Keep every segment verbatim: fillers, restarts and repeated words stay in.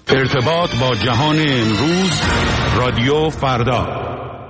ارتباط با جهان امروز، رادیو فردا.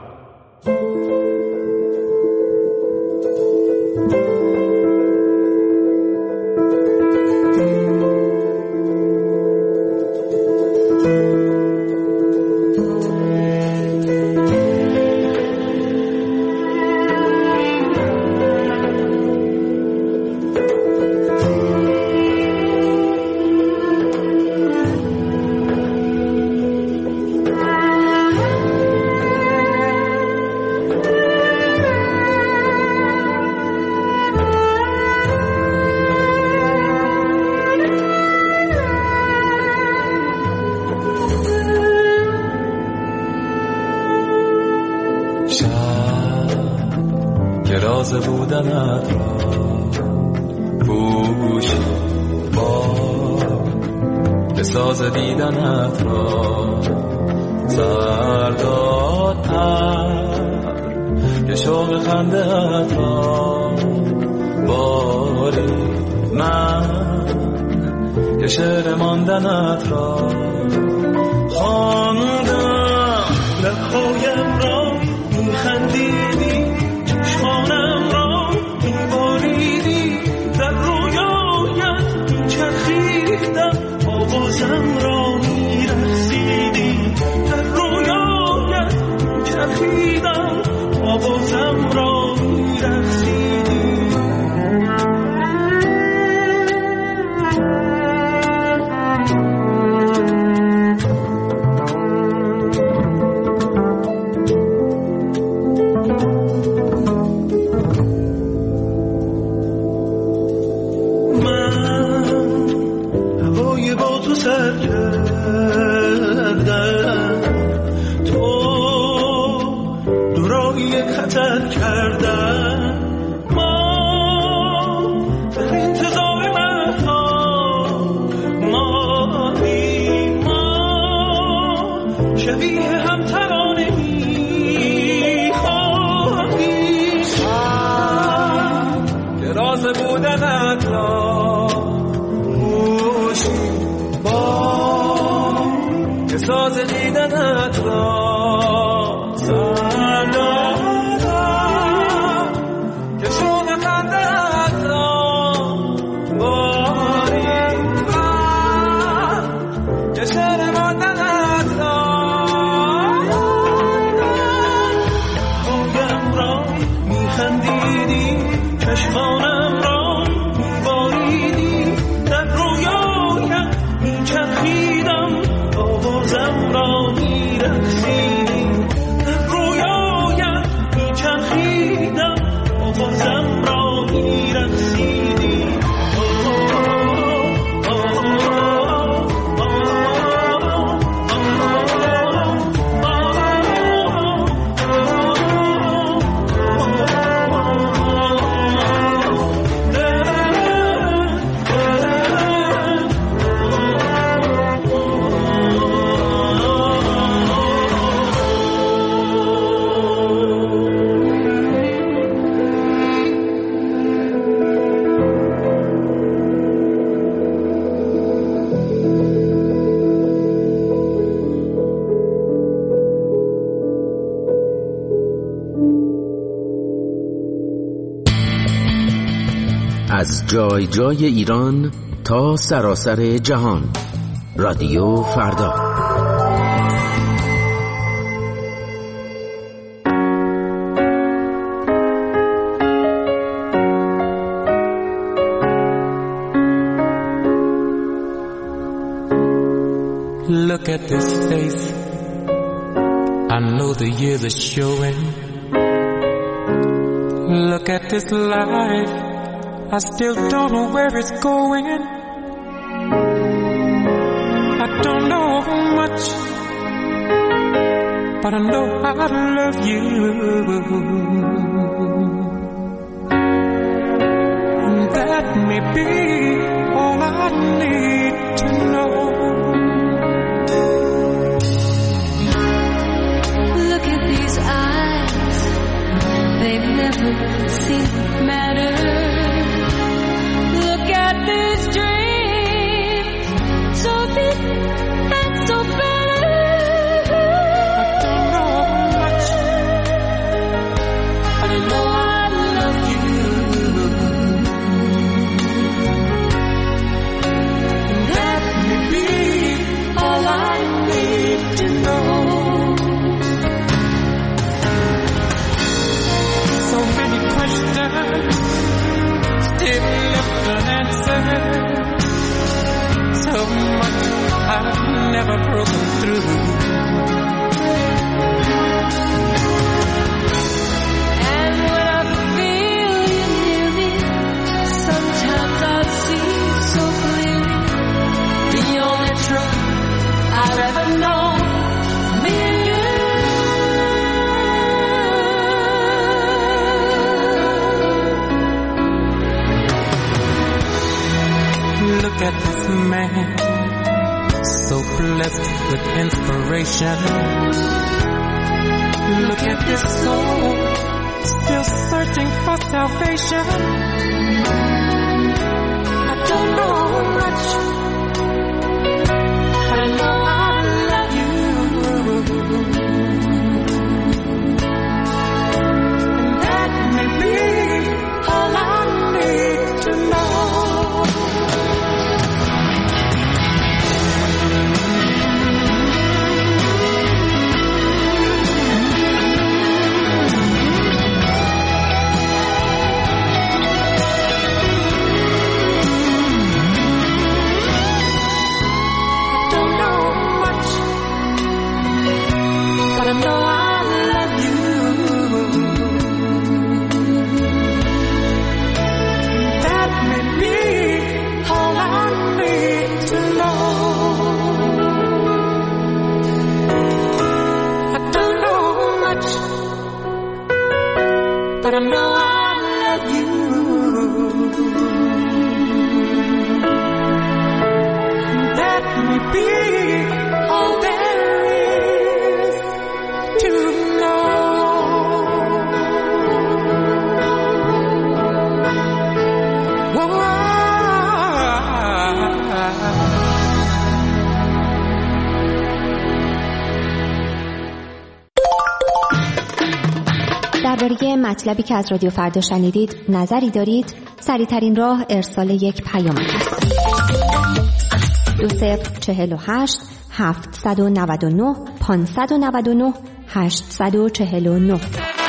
بودنت را پوشی با بساز دیدنت را سردادتر که شوق خنده‌ات را باری من که شعر ماندنت را خواندم لب‌هایم را می‌خندیدی چشمانم را می‌باریدی در رویایت می‌چرخیدم آوازم را می‌رقصیدی در رویایت می‌چرخیدم آوازم را می‌رقصیدی از جای جای ایران تا سراسر جهان، رادیو فردا. Look at this face, I know the years are showing. Look at this life, I still don't know where it's going. I don't know much, but I know I love you. And that may be all I need to know. Look at these eyes, they've never seemed matter. Look at these dreams, so big and never broken through. And when I feel you near me, sometimes I see so clearly the only truth I've ever known, me and you. Look at this man, so blessed with inspiration. Look at this soul, still searching for salvation. I don't know much, but I know I love you. And that may be all I need to know. But I know I love you. That may be all there is to know. Whoa. درباره مطلبی که از رادیو فردا شنیدید نظری دارید؟ سریع‌ترین راه ارسال یک پیام است. دو صفر چهل و هشت هفتصد و نود و نه پانصد و نود و نه هشتصد و چهل و نه.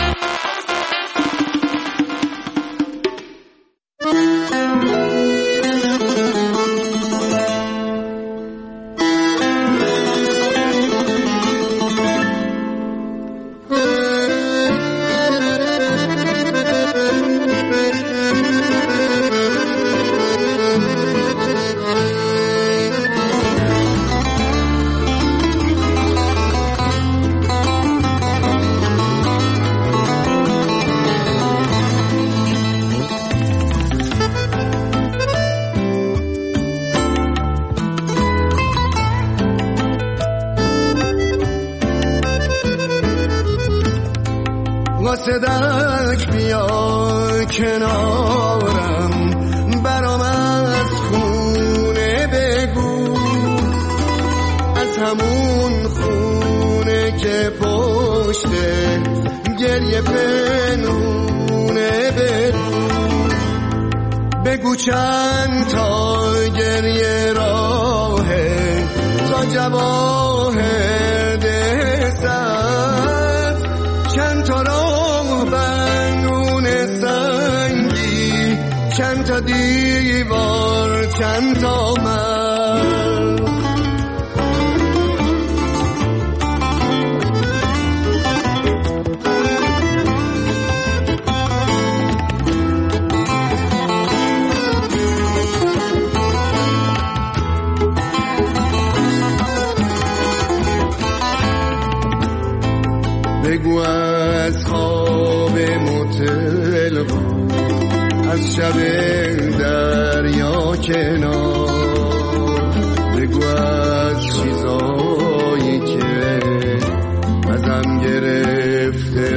صدق بیا کنارم، برام از خونه بگو، از همون خونه که پشته گریه پنونه بگو، بگو چند تا گریه راهه تا جواهر دستت، چند تا راه بنون سنگی، چند تا دیوار، چند تا من. بگو از خواب متل، از شب دریا کنار، بگو از چیزایی که ازم گرفته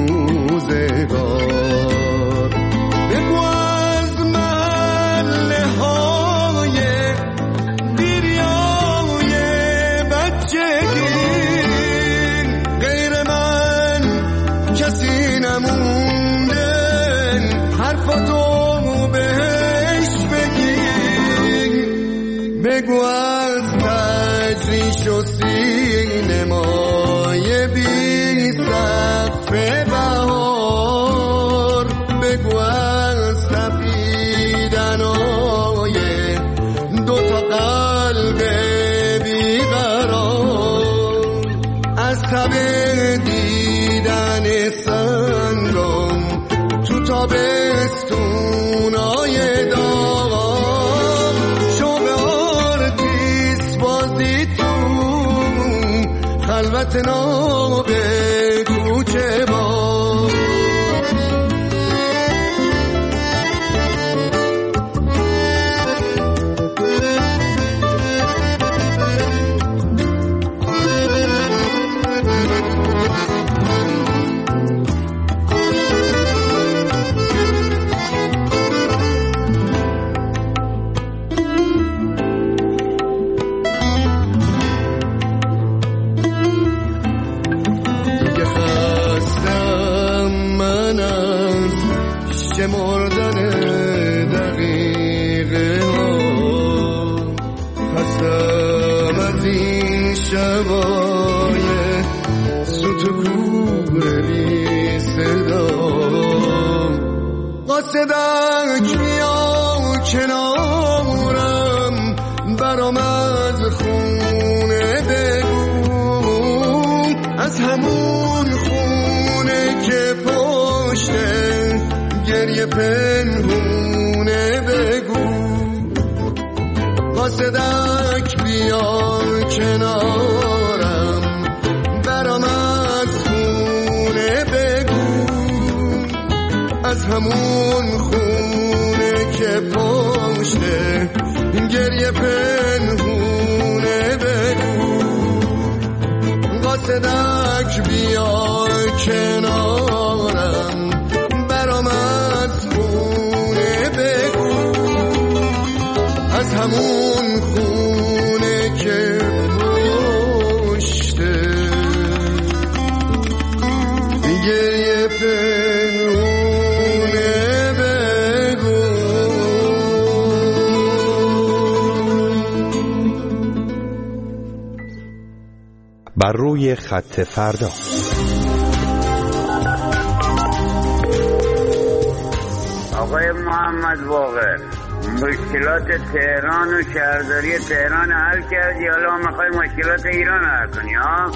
روزگار، بگو از محله های بیریای بچگی، کسی نمونده حرفاتو بهش بگی، بگو از تجریش و سینمای بی سقف بهار، بگو از تپیدنای دوتا قلب بی قرار. لب دیدن سنگم تو تابستونای داغم شب آرتیس بازی تو خلوت ناب کوچه با مردن دقیقه ها خستم از این شبای سوت کور بی صدا قاصدک بیا کنارم برام از خونه بگو از همون خونه که پشته گریه پنهونه بگو قاصدک بیا کنارم برام از خونه بگو از همون خونه که پشته گریه پنهونه بگو قاصدک بیا کنارم برام از خونه بگو از همون خونه که پشته گریه پنهونه بگو. بر روی خط فردا. آقای محمد باقر، مشکلات تهران و شهرداری تهران حل کردی، حالا میخوای مشکلات ایران حل کنی ها؟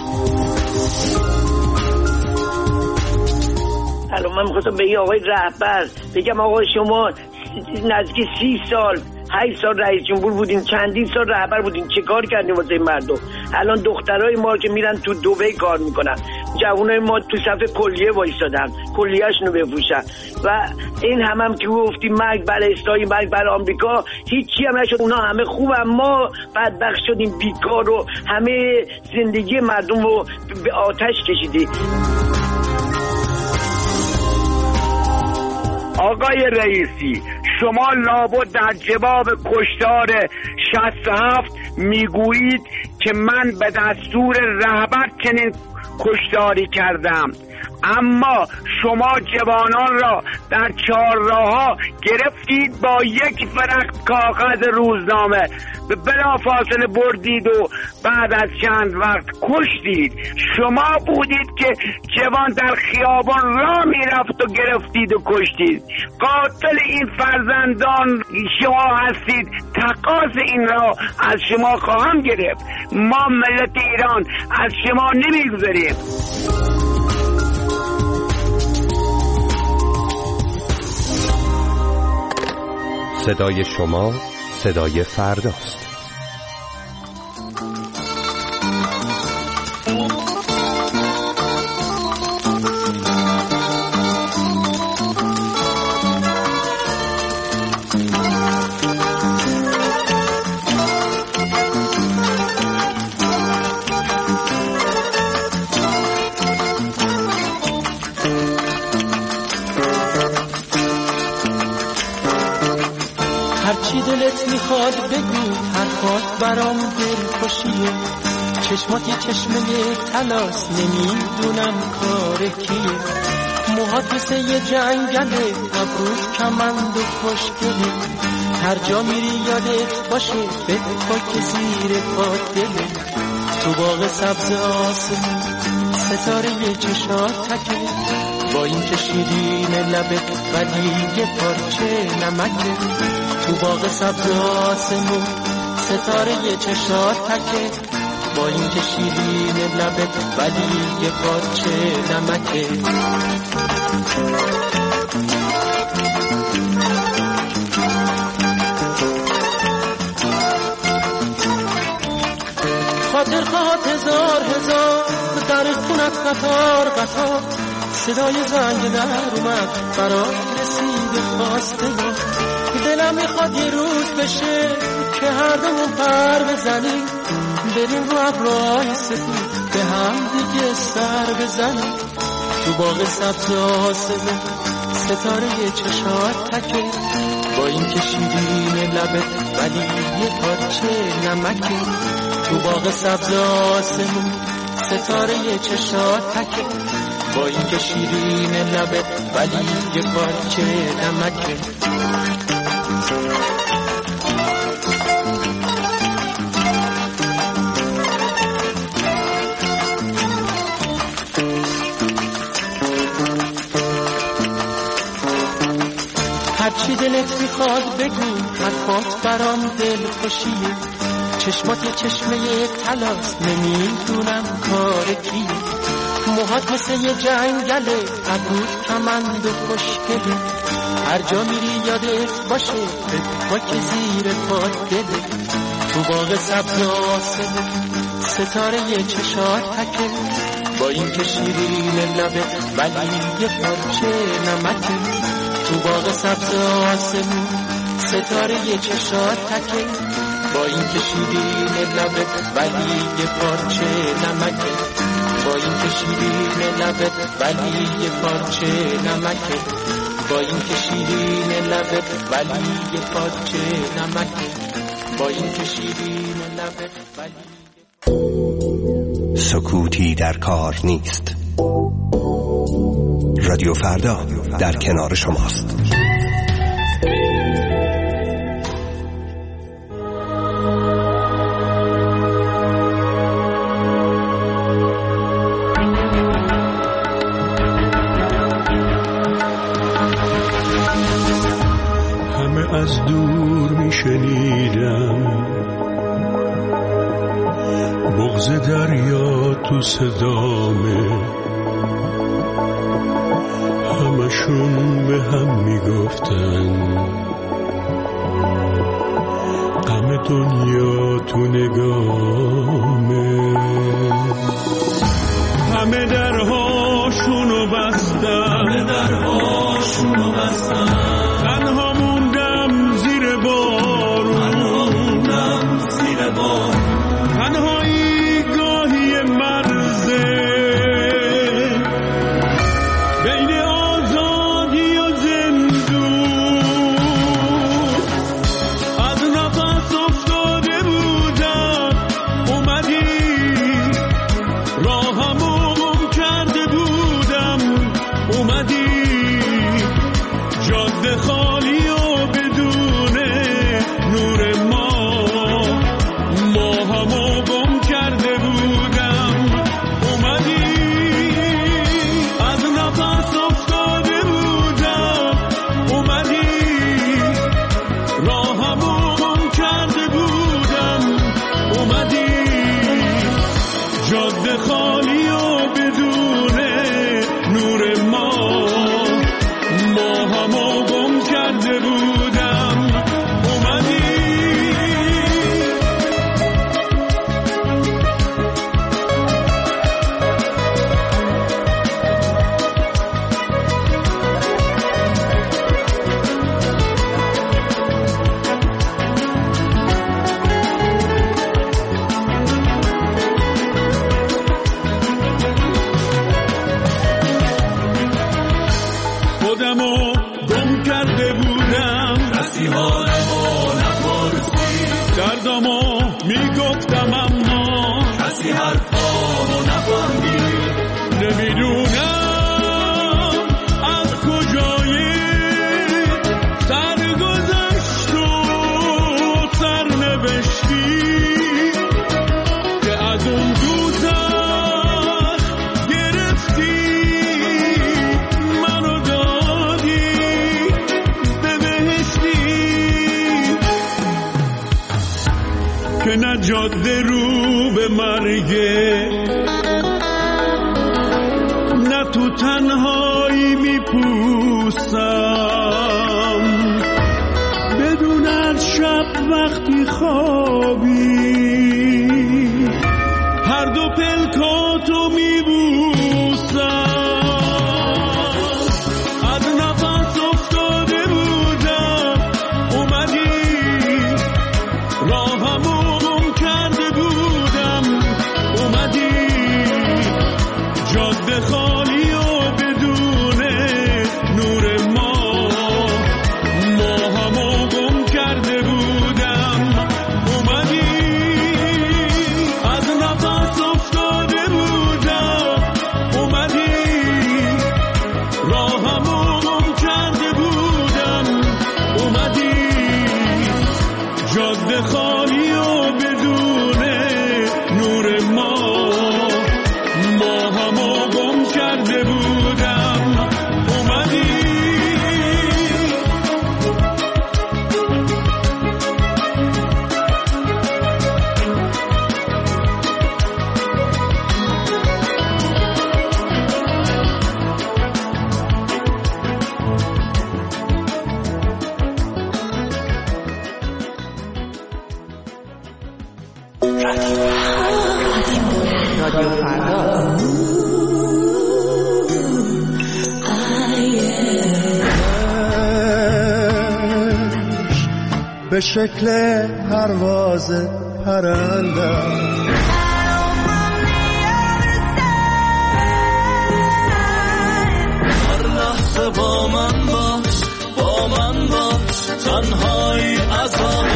الان من میخواستم به این آقای رهبر بگم آقا شما نزدیک سی سال هشت سال رئیس جمهور بودین، چندین سال رهبر بودین، چه کار کردین واسه مردم؟ الان دخترای ما که میرن تو دبی کار میکنن، جوانای ما تو صف کلیه وایسادن کلیه‌شونو بفروشن و این هم هم که گفتی مرگ بر اسرائیل مرگ بر آمریکا، هیچی هم نشد. اونا همه خوبن، ما بدبخت شدیم، بیکار و همه زندگی مردم رو به آتش کشیدی. آقای رئیسی، شما لابد در جواب کشتار شصت و هفت میگویید که من به دستور رهبر چنین کشتاری کردم، اما شما جوانان را در چهارراه‌ها گرفتید، با یک فرق کاغذ روزنامه به بلافاصله بردید و بعد از چند وقت کشتید. شما بودید که جوان در خیابان راه میرفت و گرفتید و کشتید. قاتل این فرزندان شما هستید. تقاض این را از شما خواهم گرفت. ما ملت ایران از شما نمیگذاریم. صدای شما صدای فرداست. هرچی دلت میخواد بگو، حرفات برام دلخوشیه، چشماتی چشمه تلاس، نمیدونم کار کیه، موهات مثل یه جنگله، ابروت کمند و خوشگله، هر جا میری یادت باشه بپاک زیر پات دله، تو باغ سبز آسمون ستاره یه چشات تکه، با این که شیرین لبت ولی یه پارچه نمکه، تو باغ سبز آسمون ستاره یه چشات تکه، با این که شیرین لبت ولی یه پارچه نمکه. خاطر خواهد هزار هزار در خونت قطار قطار، صدای زنگ در اومد برات رسید خواسته ما. دلم میخواد یه روز بشه که هر دومون پر بزنیم، بریم رو ابرهای سفید به هم دیگه سر بزنیم. تو باغ سبز آسمون ستاره چشات تکه، با این که شیرین لبت ولی یه پارچه نمکه. تو باغ سبز آسمون ستاره چشات تکه، با این که شیرین لبت ولی یه پارچه نمکه. هرچی دلت میخواد بگو، حرفات برام دل خوشیه. چشمات یه چشمه طلاست، نمیدونم کار کیه. موهات مثل یه جنگله، ابروت کمند و خوشگله. هر جا میری یادت باشه با که زیر پات دله. تو باغ سبز آسمون ستاره یه چشات تکه، با این که شیرین لبت ولی یه پارچه نمکه. تو باغ سبز آسمون ستاره یه چشات تکه، با این که شیرین لبت ولی یه پارچه نمکه. با این که شیرین لبت ولی یه پارچه نمکه. با این که شیرین لبت ولی یه پارچه نمکه. با این که شیرین لبت ولی. سکوتی در کار نیست. رادیو فردا در کنار شماست. همه از دور میشنیدم بغض دریا تو صدامه، همشون به هم میگفتن غم دنیا تو نگامه. همه درهاشونو بستن، همه درهاشونو بستن، تنها موندم زیر بارون، تنها موندم زیر بارون. تنهایی گاهی مرزه بین آزادی و زندون. از نفس افتاده بودم اومدی، راهمو گم کرده بودم اومدی، جاده جاده رو به مرگه، نه تو تنهایی میپوسم بدون از شب وقتی خوابی هر دو پلکاتو میبوسم. از نفس افتاده بودم اومدی، راهمو گم کرده بودم اومدی، جاده خالی و بدون نور ما، ماهمو گم کرده بودم اومدی. از نفس افتاده بودم اومدی، راهمو گم کرده بودم اومدی، جاده خالی و بدون نور ما، ماهمو گم کرده بودم اومدی. به شکل پرواز پرنده هر لحظه با من باش، با من باش، تنهایی عذاب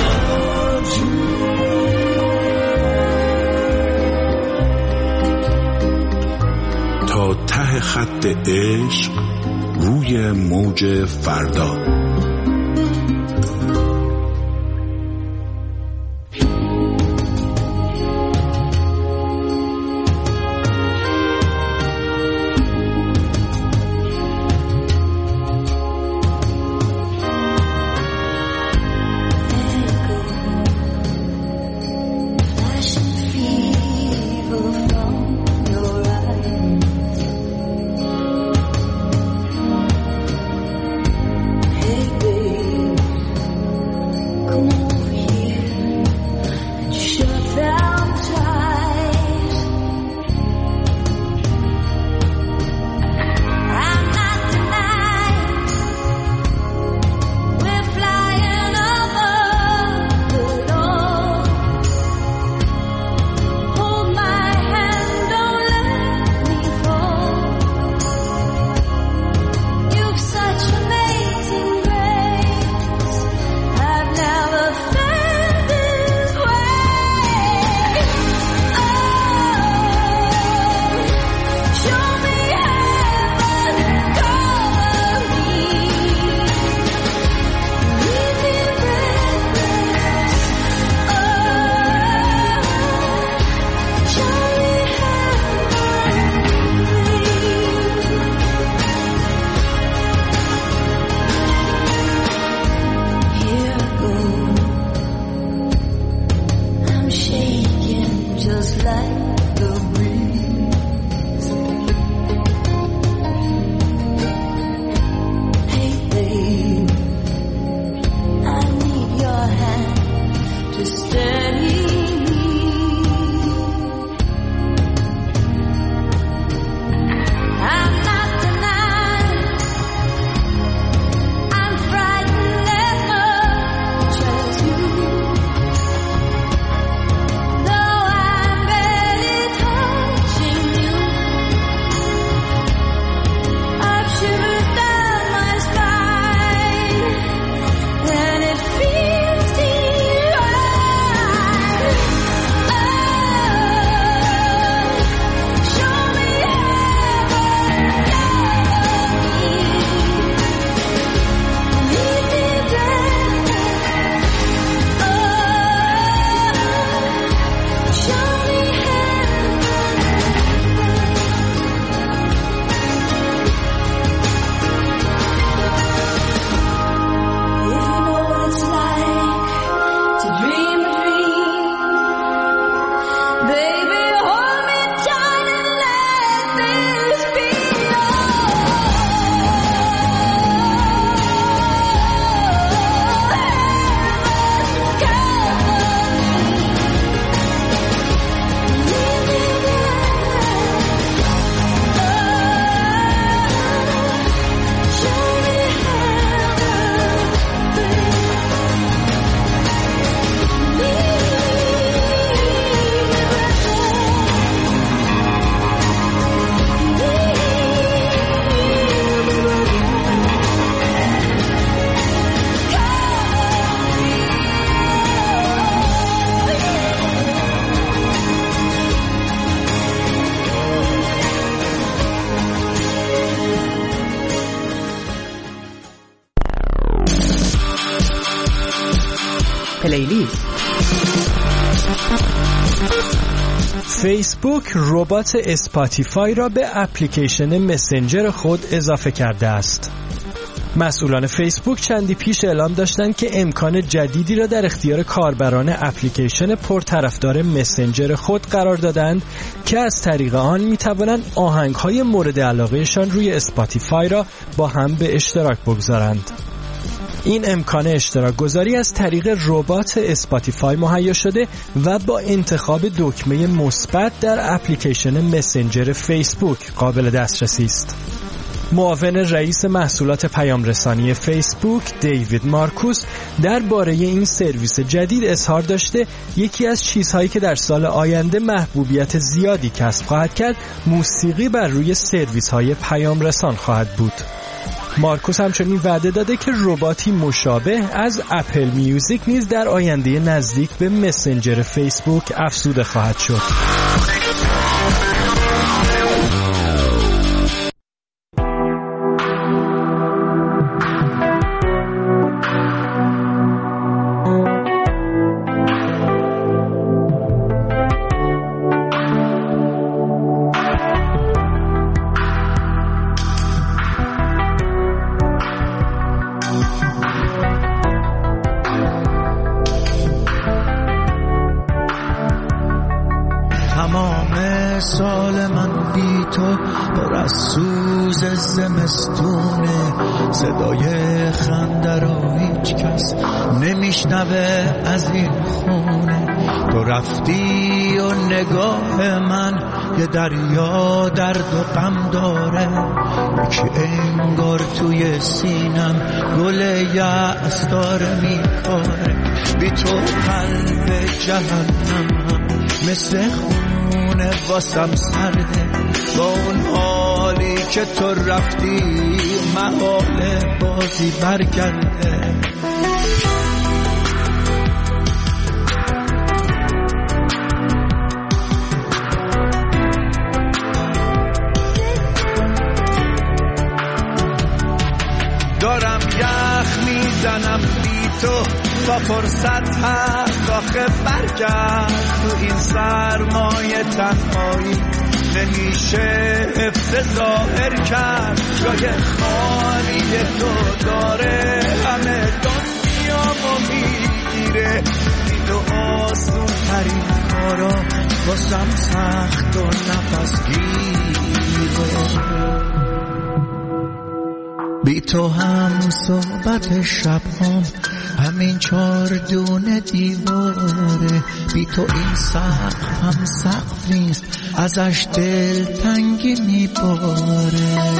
تا ته خط عشق روی موج فردا. Hey فیسبوک ربات اسپاتیفای را به اپلیکیشن مسنجر خود اضافه کرده است. مسئولان فیسبوک چندی پیش اعلام داشتند که امکان جدیدی را در اختیار کاربران اپلیکیشن پرطرفدار مسنجر خود قرار دادند که از طریق آن می‌توانند آهنگ‌های مورد علاقه‌شان روی اسپاتیفای را با هم به اشتراک بگذارند. این امکان اشتراک گذاری از طریق ربات اسپاتیفای مهیا شده و با انتخاب دکمه مثبت در اپلیکیشن مسنجر فیسبوک قابل دسترسی است. معاون رئیس محصولات پیام رسانی فیسبوک دیوید مارکوس درباره این سرویس جدید اظهار داشته یکی از چیزهایی که در سال آینده محبوبیت زیادی کسب خواهد کرد موسیقی بر روی سرویس‌های پیام رسان خواهد بود. مارکوس همچنین وعده داده که رباتی مشابه از اپل میوزیک نیز در آینده نزدیک به مسنجر فیسبوک افزوده خواهد شد. سال من بی تو پر از سوز زمستونه، صدای خنده رو هیچ کس نمیشنوه از این خونه. تو رفتی و نگاه من یه دریا درد و غم داره، یکی انگار توی سینم گل یأس داره میکاره. بی تو قلب جهنم مثل خونه واسم سرده، با اون حالی که تو رفتی محال بازی برگرده. دارم یخ میزنم بی تو تا فرصت هست آخه برگرد. تو این سرمایه تنهایی نمیشه حفظ ظاهر کرد. جای خالی تو داره همه دنیامو میگیره. این دو آسون ترین کارا واسم سخت و نفس گیره. بی تو هم صحبت شب هم همین چار دونه دیواره. بی تو این سقف هم سقف نیست، ازش دل تنگی میباره.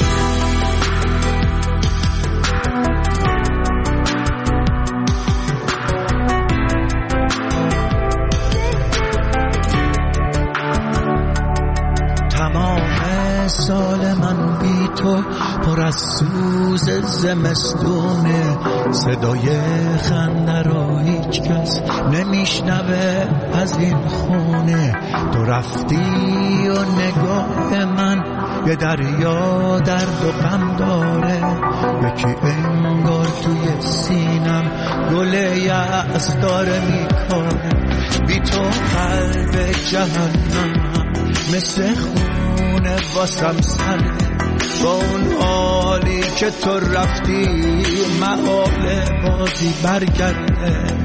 تمام سال من بی تو پر از سوز زمستونه، صدای خنده رو هیچ کس نمیشنوه از این خونه. تو رفتی و نگاه من یه دریا درد و غم داره، یکی انگار توی سینم گل یأس داره میکاره. بی تو قلب جهنم مثل خونه واسم سرده، با اون حالی که تو رفتی محال بازی برگرده.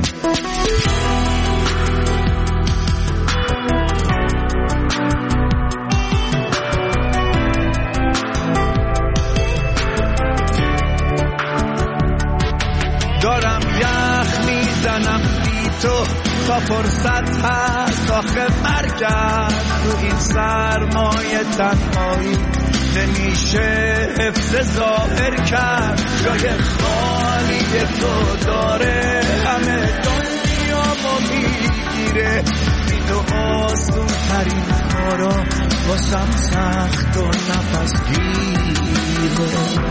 دارم یخ میزنم بی تو تا فرصت هست آخه برگرد. تو این سرمایه تنهایی نمیشه حفظ ظاهر کرد. جای خالی تو داره همه دنیامو میگیره. این دو آسون ترین کارا واسم سخت و نفس گیره.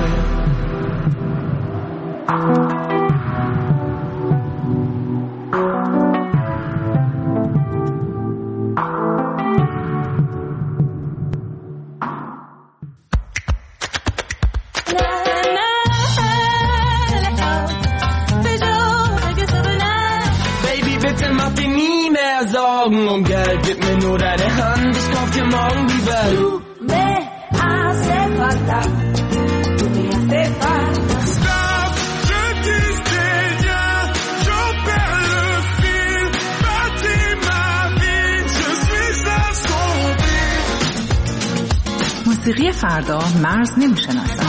Sorgen um Geld Rytmen och där är handskap till mångvivel. Tú me hace falta, tú me hace falta. Stop, je disais bien, j'en perds le fil. Bâtis ma vie, je suis assombri. موسیقی فردا مرز نمیشناسد.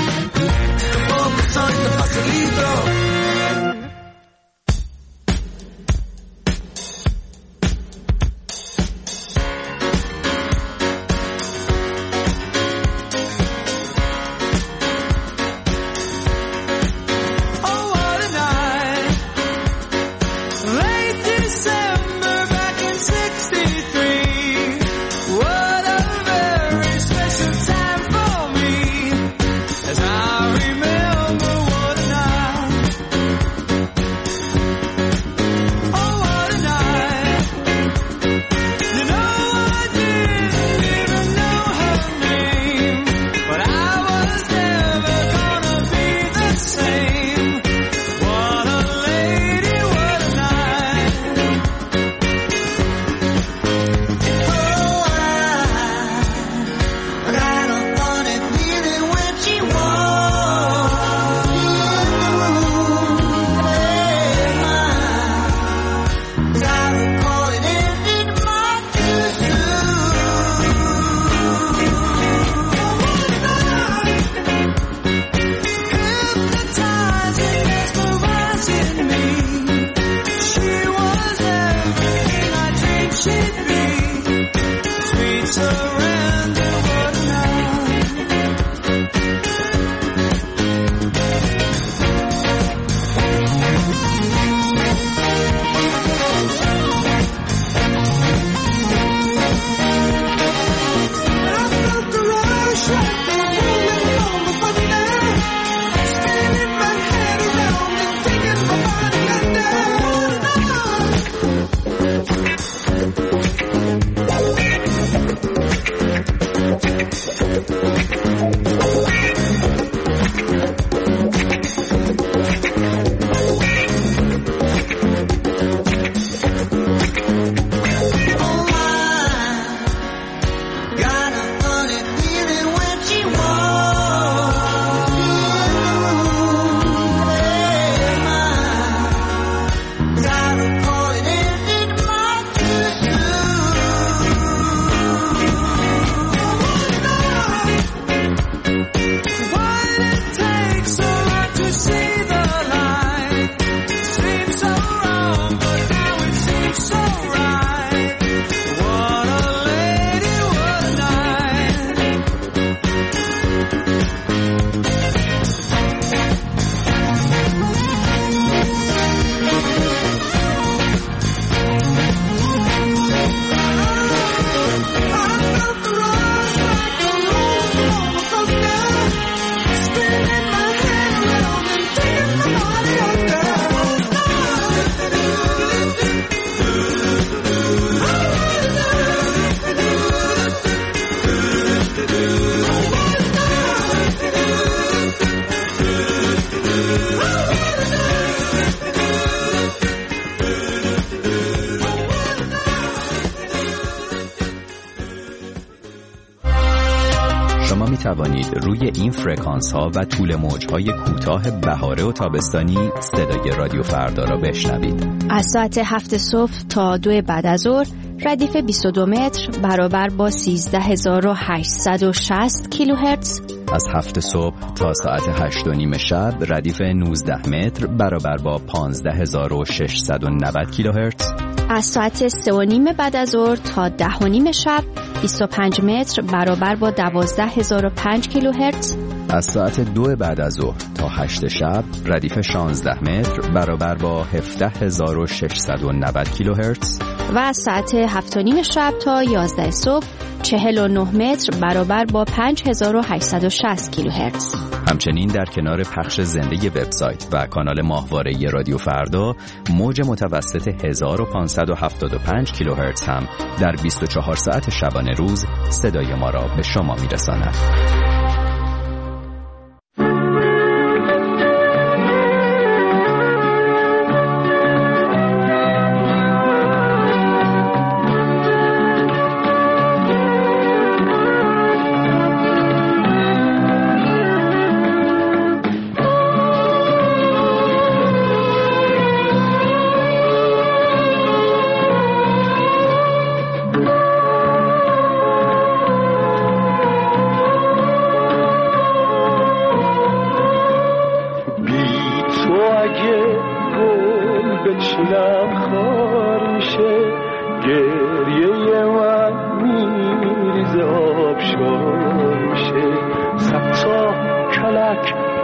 توانید روی این فرکانس ها و طول موج های کوتاه بهاره و تابستانی صدای رادیو فردا را بشنوید. از ساعت هفت صبح تا دو بعد از ظهر ردیف بیست و دو متر برابر با سیزده هزار و هشتصد و شصت کیلوهرتز. از هفت صبح تا ساعت هشت و نیم شب ردیف نوزده متر برابر با پانزده هزار و ششصد و نود کیلوهرتز. از ساعت سه و نیم بعد از ظهر تا ده و نیم شب بیست و پنج متر برابر با دوازده هزار و پنج کیلوهرتز. از ساعت دو بعد از ظهر تا هشت شب ردیف شانزده متر برابر با هفده هزار و ششصد و نود کیلوهرتز. و از ساعت هفت و نیم شب تا یازده صبح چهل و نه متر برابر با پنج هزار و هشتصد و شصت کیلوهرتز. همچنین در کنار پخش زنده وبسایت و کانال ماهواره رادیو فردا، موج متوسط هزار و پانصد و هفتاد و پنج کیلوهرتز هم در بیست و چهار ساعت شبانه روز صدای ما را به شما میرساند.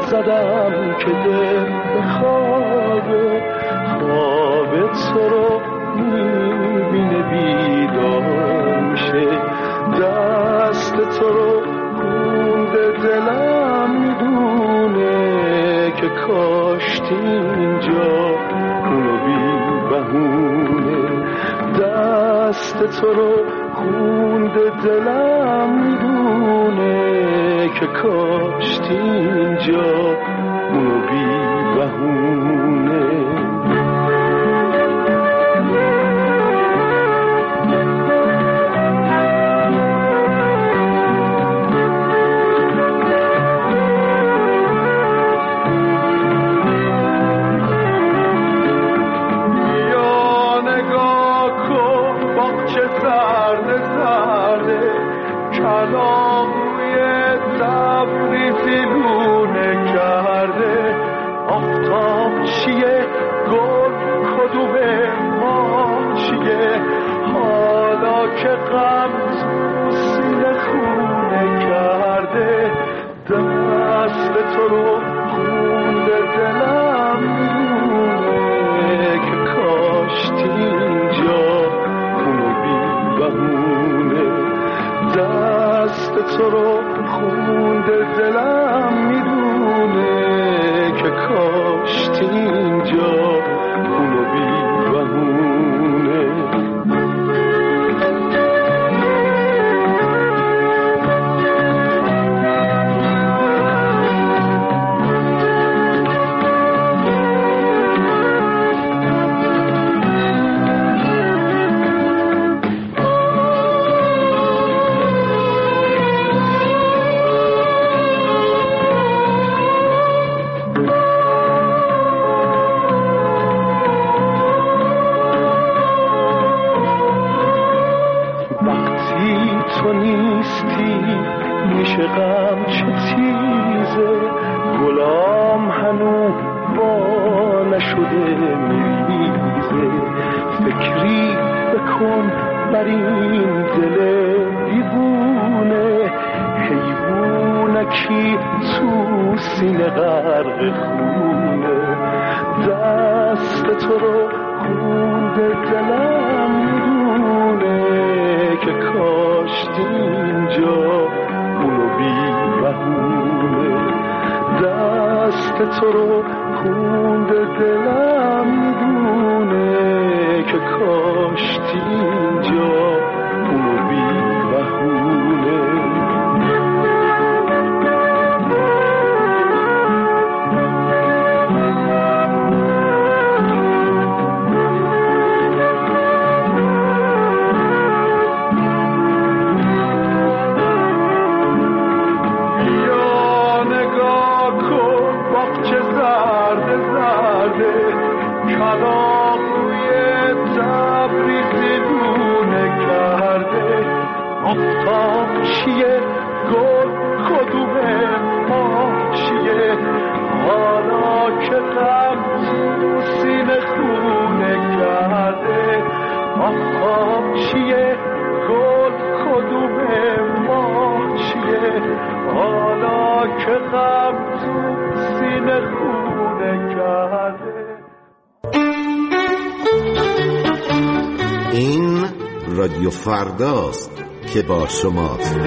زدم که دل بخوابه، خواب تو رو میبینه بیدار میشه، دست تو رو خونده دلم میدونه که کاشتی اینجا اونو بی بهونه، دست تو رو خونده دلم میدونه که کاشتی اینجا اونو بی بهونه. تو رو خونده دلم میدونه که کاشتی اینجا اونو بی بهونه. تو نیستی میشه غم چه تیزه، گلام هنو با نشده میریزه، فکری بکن بر این دل دیوونه، حیوونکی تو سینه غرق خونه، دست تو رو خونده دلم میدونه که کاشتی اینجا اونو بی بهونه، دست تو رو خونده دلم میدونه که کاشتی اینجا اونو بی بهونه. آفتاب چیه گل کدومه ما چیه، حالا که غم تو سینه خونه کرده، آفتاب چیه گل کدومه ما چیه، حالا که غم تو سینه خونه کرده. این رادیو فرداست که با شماست.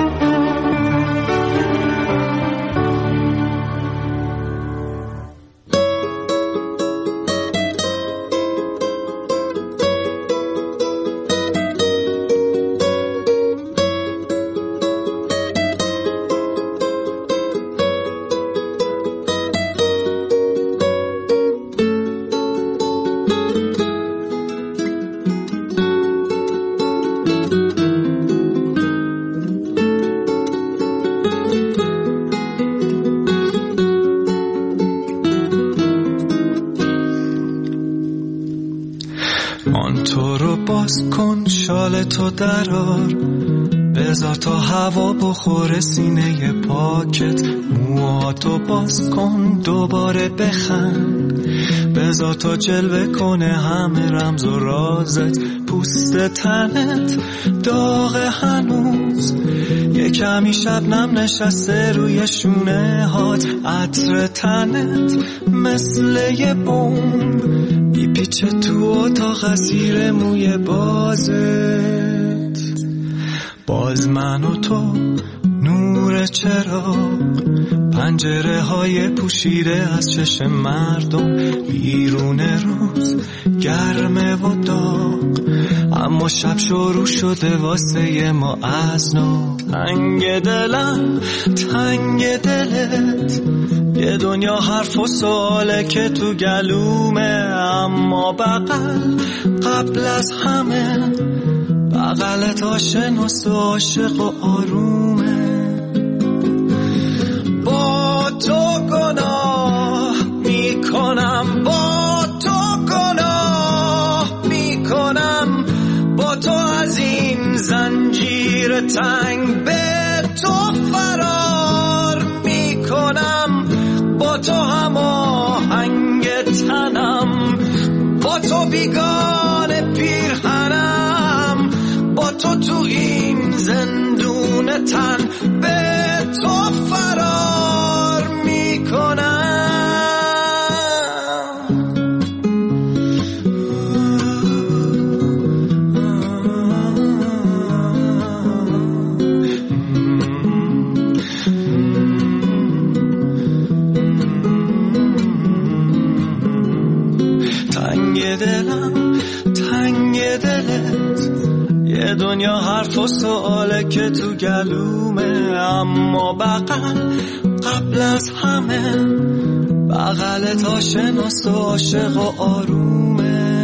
تو درار بذار تا هوا بخوره سینه پاکت، موهاتو باز کن دوباره بخند، بذار تا جلوه کنه همه رمز و رازت، پوست تنت داغ هنوز، یک کمی شبنم نشسته روی شونه هات، عطر تنت مثل یه بمب میپیچه تو اتاق زیر موی بازت. باز من و تو نور چراغ، پنجره های پوشیده از چشم مردم، بیرون روز گرمه و داغ، اما شب شروع شده واسه ما از نو. تنگ دلم تنگ دلت، یه دنیا حرف و سواله که تو گلومه، اما بغل قبل از همه بغلت آشناس و عاشق و آرومه. با تو گناه میکنم، با تو گناه میکنم، با تو از این زنجیر تنگ به تو فرار میکنم، با تو هماهنگ تنم، با تو بیگانه پیرهنم، با تو تو این زندون تن به تو فرار میکنم. تنگ دلم تنگ دلت، یه دنیا حرف و سواله که تو گلومه، اما بغل قبل از همه بغلت آشناس و عاشق و آرومه.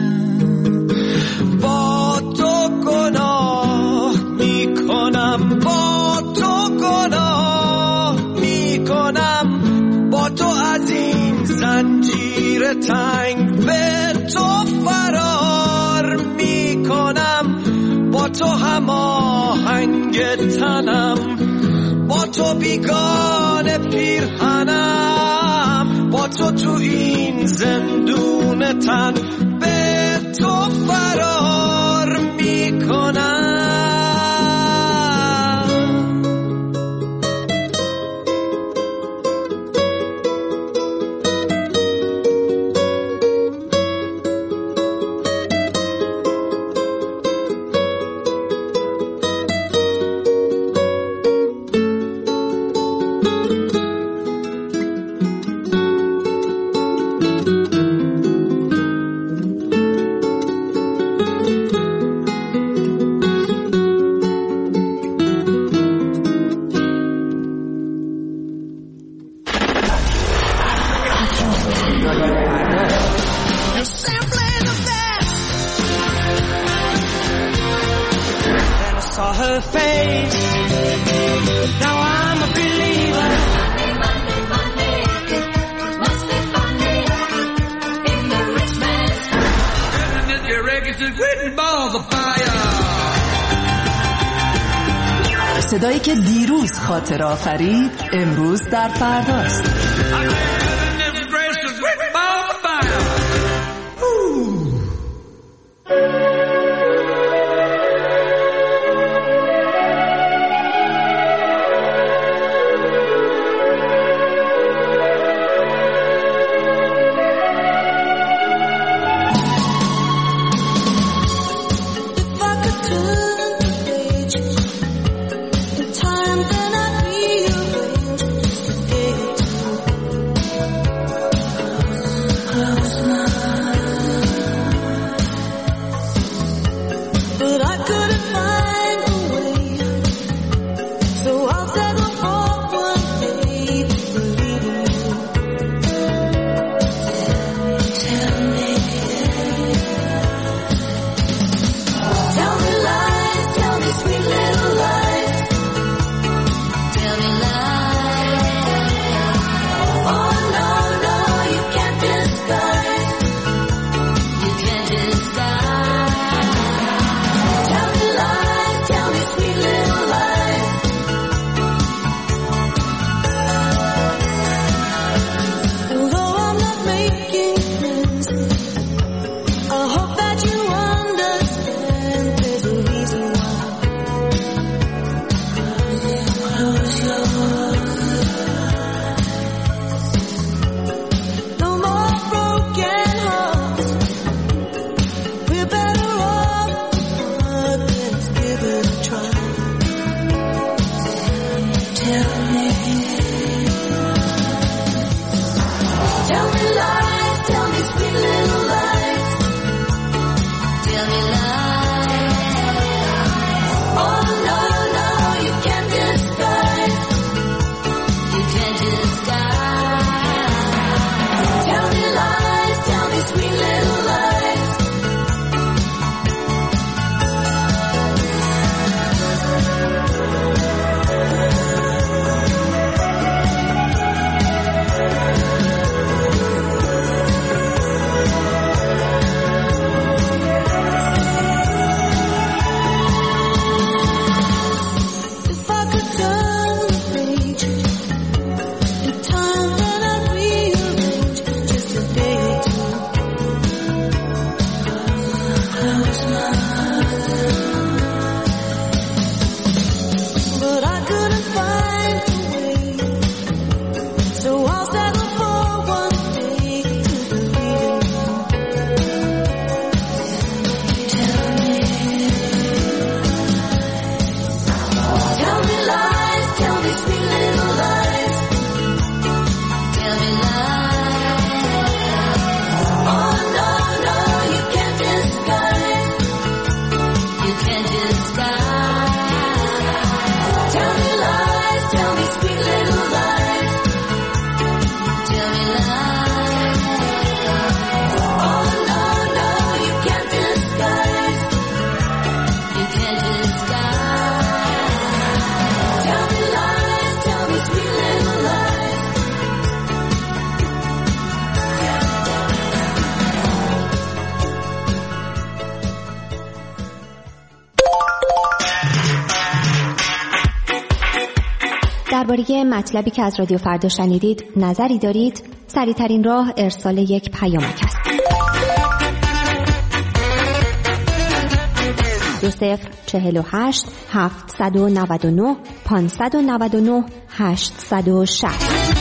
با تو گناه میکنم، با تو گناه میکنم، با تو از این زنجیر تنگ به تو فرار میکنم، با تو هماهنگ تنم، با تو بیگانه پیرهنم، با تو تو این زندون تن به تو فرار میکنم. صدایی که دیروز خاطر آفرید امروز در فرداست. Time then I rearrange to get to درباره مطلبی که از رادیو فردا شنیدید نظری دارید؟ سریع‌ترین راه ارسال یک پیامک است. دو صفر چهل و هشت هفتصد و نود و نه پانصد و نود و نه هشتصد و شصت.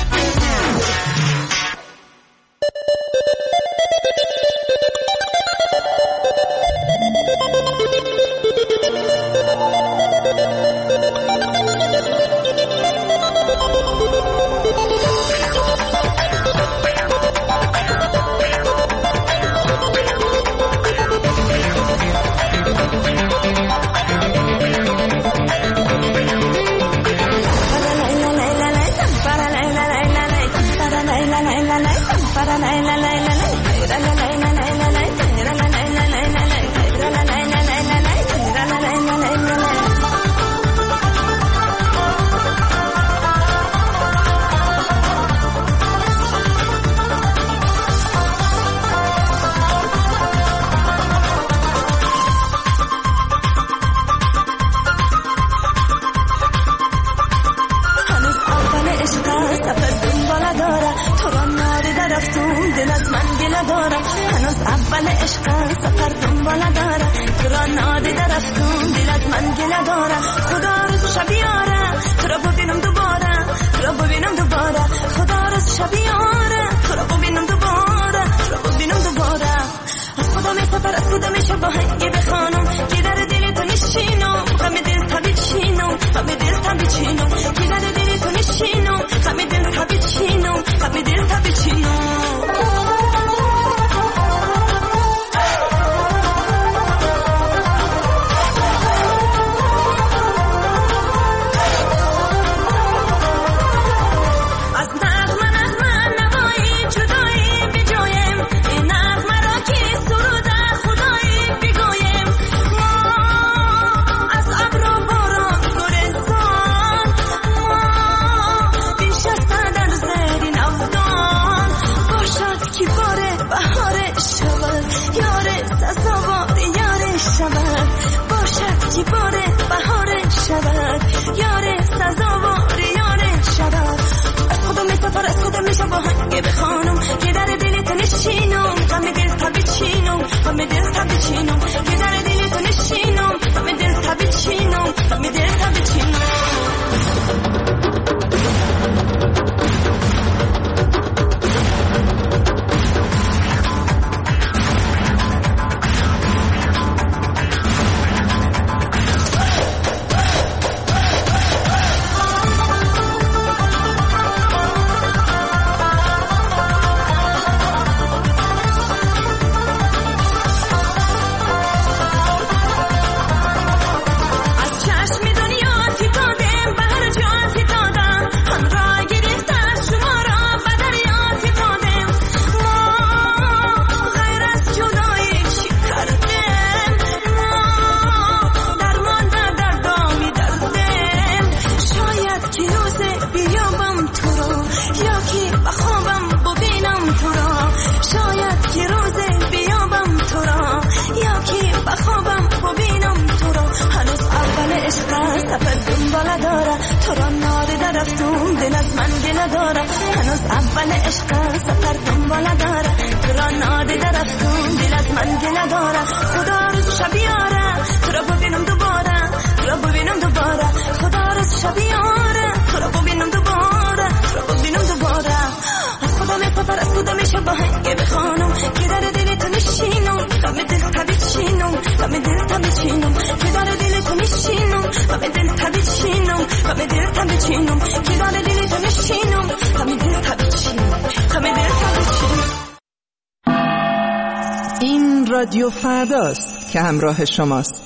این رادیو فرداست که همراه شماست.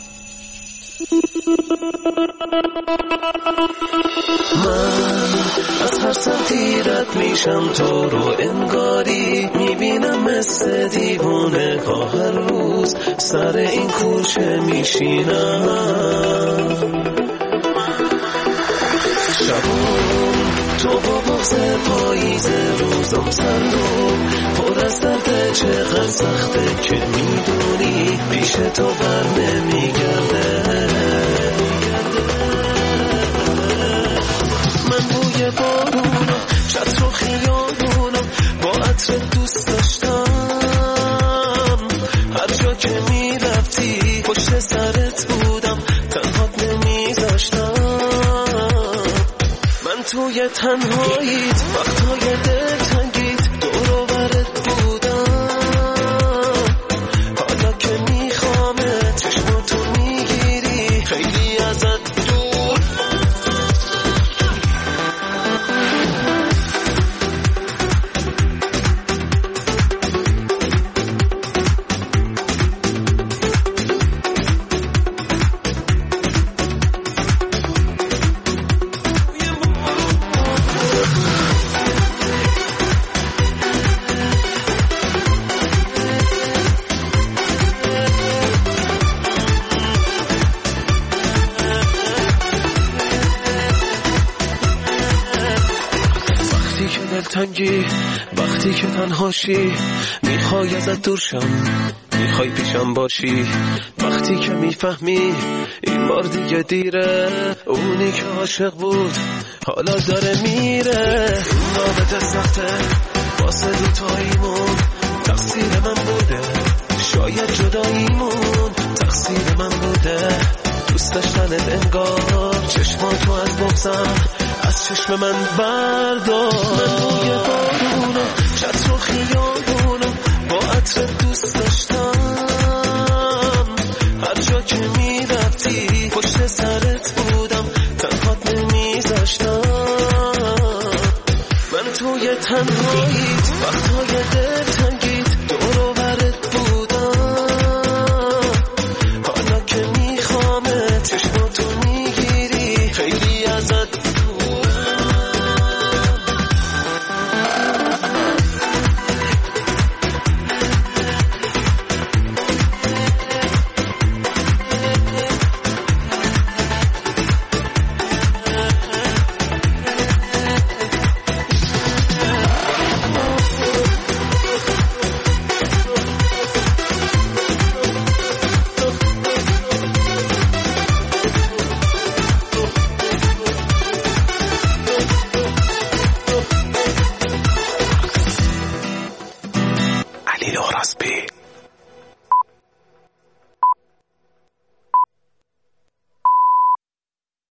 من از هر سمتی رد میشم تو رو انگاری میبینم مثل دیوونه که هر روز سر این کوچه میشینم شبون تو با بغز پاییز روزم سردم پر از درد چقدر سخته که میدونی پیش تو بر نمیگرده توی تنهاییت وقتای دلتنگیت دور و برت بودم حالا که میخوامه چشماتو میگیری خیلی ازت دور تنگی وقتی که تنهاشی میخوای ازت دور شم میخوای پیشم باشی وقتی که میفهمی این بار دیگه دیره اونی که عاشق بود حالا داره میره رابطه سخته واسه دوتاییمون تقصیر من بوده شاید جداییمون تقصیر من بوده دوست داشتنت انگار چشماتو از بغضم از چشم من بردار من روی بارونم چتر و خیابونم با عطر دوست داشتم هر جا که می رفتی پشت سرت بودم تنهات نمی زاشتم من توی تنهاییت وقتای دل